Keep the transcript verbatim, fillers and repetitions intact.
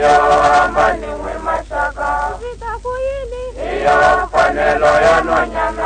iyo amani mwe mashaka. Vita kuyini. Iyo panelo ya nonyana.